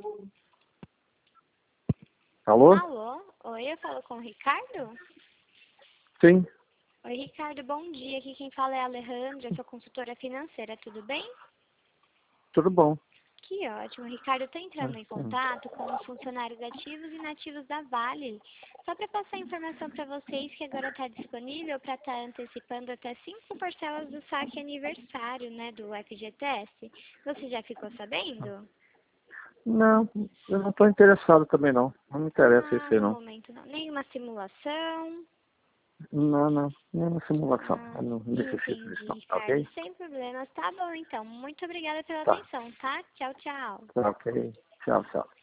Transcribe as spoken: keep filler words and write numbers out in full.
Alô? Alô? Oi, eu falo com o Ricardo? Sim, Oi, Ricardo, bom dia. Aqui quem fala é a Alejandra, eu sou consultora financeira, tudo bem? tudo bom. Que ótimo. Ricardo, eu estou entrando em Hum. contato com os funcionários ativos e inativos da Vale. Só para passar informação para vocês que agora está disponível para estar antecipando até cinco parcelas do saque aniversário, né, do F G T S. Você já ficou sabendo? Não, eu não estou interessado também não. Não me interessa Ah, isso aí no não. momento não. Nenhuma simulação? Não, não, nenhuma simulação. Ah, Eu não necessito disso entendi, não, tá Ricardo. ok? Sem problemas. Tá bom, então. Muito obrigada pela Tá, atenção, tá? Tchau, tchau. tá ok. Tchau, tchau.